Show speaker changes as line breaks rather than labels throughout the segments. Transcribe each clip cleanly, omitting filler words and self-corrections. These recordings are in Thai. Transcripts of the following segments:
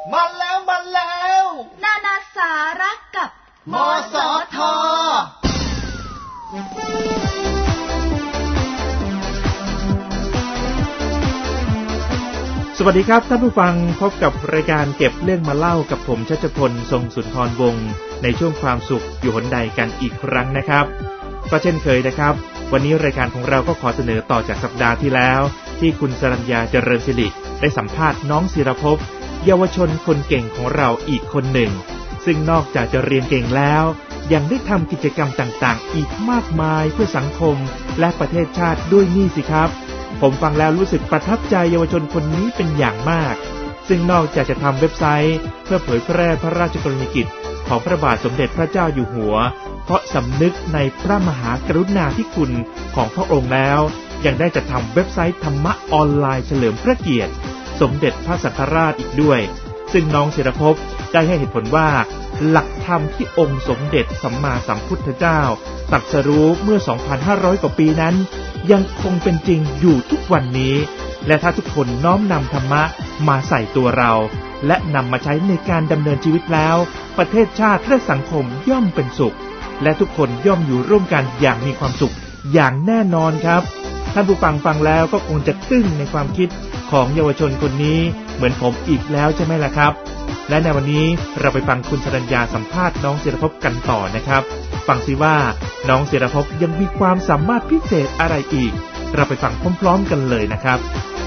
มาแล้ว
นานาสาระกับ
มสท.
สวัสดีครับท่านผู้ฟังพบกับรายการเก็บเรื่องมาเล่ากับผมชัชพลทรงสุนทรวงศ์ในช่วงความสุขอยู่หนใดกันอีกครั้งนะครับก็เช่นเคยนะครับวันนี้รายการของเราก็ขอเสนอต่อจากสัปดาห์ที่แล้วที่คุณสรัญญาเจริญศิริได้สัมภาษณ์น้องศิรภพเยาวชนคนเก่งของเราอีกคนหนึ่งซึ่งนอกจากจะเรียนเก่งแล้วยังได้ทำกิจกรรมต่างๆอีกมากมายเพื่อสังคมและประเทศชาติด้วยนี่สิครับผมฟังแล้วรู้สึกประทับใจเยาวชนคนนี้เป็นอย่างมากซึ่งนอกจากจะทำเว็บไซต์เพื่อเผยแพร่พระราชกรณียกิจของพระบาทสมเด็จพระเจ้าอยู่หัวเพราะสำนึกในพระมหากรุณาธิคุณของพระองค์แล้วยังได้จัดทำเว็บไซต์ธรรมะออนไลน์เฉลิมพระเกียรติสมเด็จพระสังฆราชอีกด้วยซึ่งน้องศิรภพได้ให้เหตุผลว่าหลักธรรมที่องค์สมเด็จสัมมาสัมพุทธเจ้าตรัสรู้เมื่อ 2,500 กว่าปีนั้นยังคงเป็นจริงอยู่ทุกวันนี้และถ้าทุกคนน้อมนำธรรมะมาใส่ตัวเราและนำมาใช้ในการดำเนินชีวิตแล้วประเทศชาติและสังคมย่อมเป็นสุขและทุกคนย่อมอยู่ร่วมกันอย่างมีความสุขอย่างแน่นอนครับท่านผู้ฟังฟังแล้วก็คงจะตึ้งในความคิดของเยาวชนคนนี้เหมือนผมอีกแล้วใช่ไหมล่ะครับและในวันนี้เราไปฟังคุณสรัญญาสัมภาษณ์น้องศิรภพกันต่อนะครับฟังสิว่าน้องศิรภพยังมีความสามารถพิเศษอะไรอีกเราไปฟังพร้อมๆกันเลยนะครับ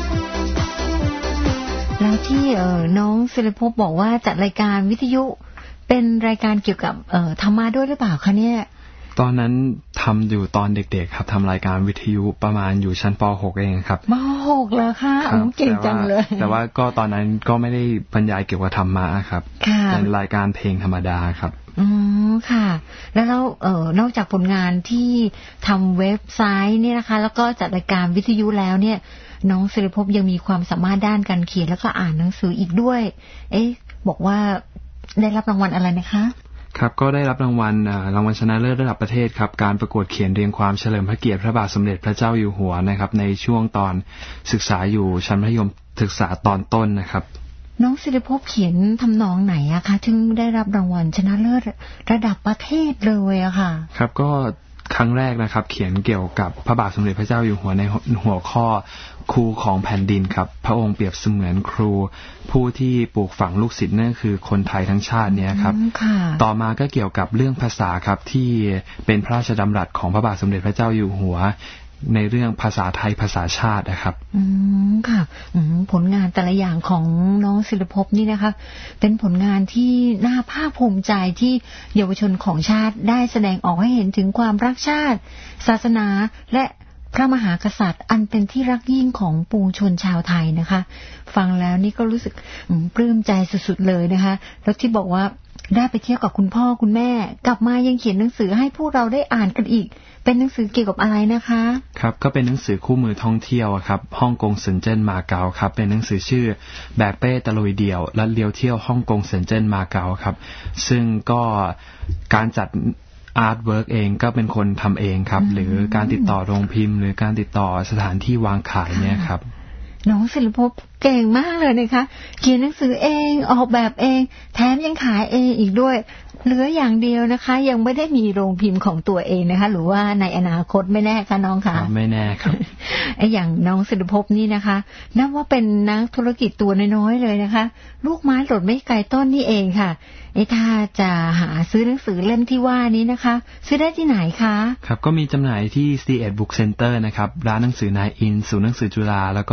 แล้วที่น้องศิรภพบอกว่าจัดรายการวิทยุเป็นรายการเกี่ยวกับธรรมะด้วยหรือเปล่าคะเนี่ย
ตอนนั้นทำอยู่ตอนเด็กๆครับทำรายการวิทยุประมาณอยู่ชั้นป .6 เองครับ
ม .6 แล้วค่ะเก่งจังเลย
แต่ว่าก็ตอนนั้นก็ไม่ได้บรรยายเกี่ยวกับธรรมะครับเป็นรายการเพลงธรรมดาครับ
ค่ะแล้วนอกจากผลงานที่ทำเว็บไซต์เนี่ยนะคะแล้วก็จัดรายการวิทยุแล้วเนี่ยน้องศิรภพยังมีความสามารถด้านการเขียนแล้วก็อ่านหนังสืออีกด้วยบอกว่าได้รับรางวัลอะไรนะคะ
ครับก็ได้รับรางวัลชนะเลิศระดับประเทศครับการประกวดเขียนเรียงความเฉลิมพระเกียรติพระบาทสมเด็จพระเจ้าอยู่หัวนะครับในช่วงตอนศึกษาอยู่ชั้นมัธยมศึกษาตอนต้นนะครับ
น้องศิรภพเขียนทำนองไหนอะคะถึงได้รับรางวัลชนะเลิศระดับประเทศเลยอะค่ะ
ครับก็ครั้งแรกนะครับเขียนเกี่ยวกับพระบาทสมเด็จพระเจ้าอยู่หัวในหัวข้อครูของแผ่นดินครับพระองค์เปรียบเสมือนครูผู้ที่ปลูกฝังลูกศิษย์นั่นคือคนไทยทั้งชาติเนี่ยครับต่อมาก็เกี่ยวกับเรื่องภาษาครับที่เป็นพระราชดำรัสของพระบาทสมเด็จพระเจ้าอยู่หัวในเรื่องภาษาไทยภาษาชาตินะครับ
ค่ะผลงานแต่ละอย่างของน้องศิรภพนี่นะคะเป็นผลงานที่น่าภาคภูมิใจที่เยาวชนของชาติได้แสดงออกให้เห็นถึงความรักชาติศาสนาและพระมหากษัตริย์อันเป็นที่รักยิ่งของปวงชนชาวไทยนะคะฟังแล้วนี่ก็รู้สึกปลื้มใจสุดๆเลยนะคะแล้วที่บอกว่าได้ไปเที่ยวกับคุณพ่อคุณแม่กลับมายังเขียนหนังสือให้พวกเราได้อ่านกันอีกเป็นหนังสือเกี่ยวกับอะไรนะคะ
ครับก็เป็นหนังสือคู่มือท่องเที่ยวครับฮ่องกงเซินเจิ้นมาเก๊าครับเป็นหนังสือชื่อแบกเป้ตะลุยเดี่ยวและเลี้ยวเที่ยวฮ่องกงเซินเจิ้นมาเก๊าครับซึ่งก็การจัดอาร์ตเวิร์กเองก็เป็นคนทำเองครับหรือการติดต่อโรงพิมพ์หรือการติดต่อสถานที่วางขายเนี่ยครับ
น้องศิรภพเก่งมากเลยนะคะเขียนหนังสือเองออกแบบเองแถมยังขายเองอีกด้วยเหลืออย่างเดียวนะคะยังไม่ได้มีโรงพิมพ์ของตัวเองนะคะหรือว่าในอนาคตไม่แน่ค่ะน้องคะ
ไม่แน่ครับ
อย่างน้องศิรภพนี่นะคะนับว่าเป็นนักธุรกิจตัวน้อยๆเลยนะคะลูกไม้หล่นไม่ไกลต้นนี่เองค่ะถ้าจะหาซื้อหนังสือเล่มที่ว่านี้นะคะซื้อได้ที่ไหนคะ
ครับก็มีจำหน่ายที่ C1 Book Center นะครับร้านหนังสือนายอินศูนย์หนังสือจุฬาแล้วก็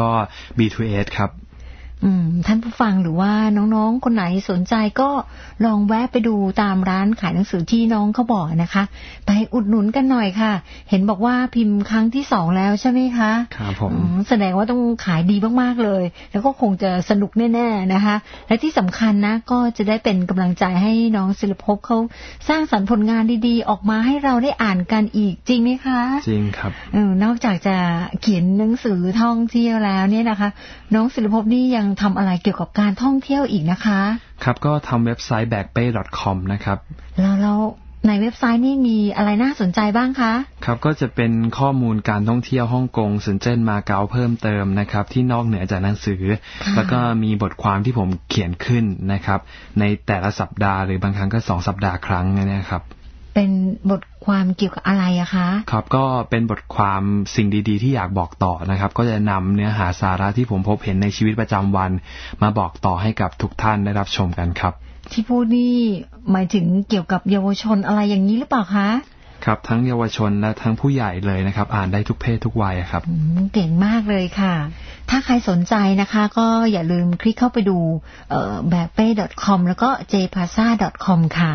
B2S ครับ
ท่านผู้ฟังหรือว่าน้องๆคนไหนสนใจก็ลองแวะไปดูตามร้านขายหนังสือที่น้องเขาบอกนะคะไปอุดหนุนกันหน่อยค่ะเห็นบอกว่าพิมพ์ครั้งที่2แล้วใช่ไหมคะ
ครับผม
แสดงว่าต้องขายดีมากๆเลยแล้วก็คงจะสนุกแน่ๆนะคะและที่สำคัญนะก็จะได้เป็นกำลังใจให้น้องศิรภพเขาสร้างสรรค์ผลงานดีๆออกมาให้เราได้อ่านกันอีกจริงไหมคะ
จริงครับ
นอกจากจะเขียนหนังสือท่องเที่ยวแล้วเนี่ยนะคะน้องศิรภพนี่ยังทำอะไรเกี่ยวกับการท่องเที่ยวอีกนะคะ
ครับก็ทำเว็บไซต์ backpay.com นะครับ
แล้วในเว็บไซต์นี่มีอะไรน่าสนใจบ้างคะ
ครับก็จะเป็นข้อมูลการท่องเที่ยวฮ่องกงเซินเจิ้นมาเก๊าเพิ่มเติมนะครับที่นอกเหนือจากหนังสือแล้วก็มีบทความที่ผมเขียนขึ้นนะครับในแต่ละสัปดาห์หรือบางครั้งก็2 สัปดาห์ครั้งนะครับ
เป็นบทความเกี่ยวกับอะไรอะคะ
ครับก็เป็นบทความสิ่งดีๆที่อยากบอกต่อนะครับก็จะนำเนื้อหาสาระที่ผมพบเห็นในชีวิตประจำวันมาบอกต่อให้กับทุกท่านได้รับชมกันครับ
ที่พูดนี่หมายถึงเกี่ยวกับเยาวชนอะไรอย่างนี้หรือเปล่าคะ
ครับทั้งเยาวชนและทั้งผู้ใหญ่เลยนะครับอ่านได้ทุกเพศทุกวัยครับ
เก่งมากเลยค่ะถ้าใครสนใจนะคะก็อย่าลืมคลิกเข้าไปดูแบบเป้ .com แล้วก็ jpasa.com ค่ะ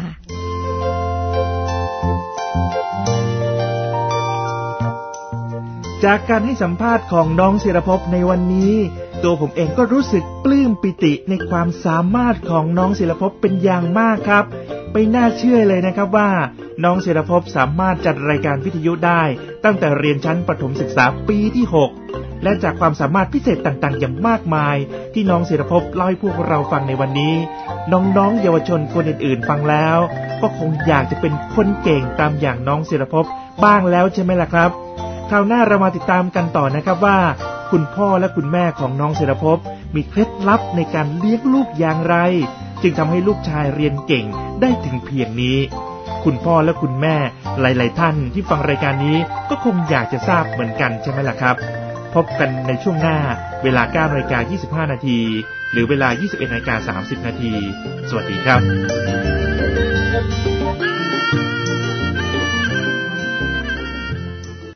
จากการให้สัมภาษณ์ของน้องศิรภพในวันนี้ตัวผมเองก็รู้สึกปลื้มปิติในความสามารถของน้องศิรภพเป็นอย่างมากครับไม่น่าเชื่อเลยนะครับว่าน้องศิรภพสามารถจัดรายการวิทยุได้ตั้งแต่เรียนชั้นประถมศึกษาปีที่6และจากความสามารถพิเศษต่างๆอย่างมากมายที่น้องศิรภพเล่าให้พวกเราฟังในวันนี้น้องๆเยาวชนคนอื่นๆฟังแล้วก็คงอยากจะเป็นคนเก่งตามอย่างน้องศิรภพบ้างแล้วใช่ไหมล่ะครับคราวหน้าเรามาติดตามกันต่อนะครับว่าคุณพ่อและคุณแม่ของน้องศิรภพมีเคล็ดลับในการเลี้ยงลูกอย่างไรจึงทำให้ลูกชายเรียนเก่งได้ถึงเพียงนี้คุณพ่อและคุณแม่หลายๆท่านที่ฟังรายการนี้ก็คงอยากจะทราบเหมือนกันใช่ไหมล่ะครับพบกันในช่วงหน้าเวลา 9:25 น.หรือเวลา 21:30 น.สวัสดีครับ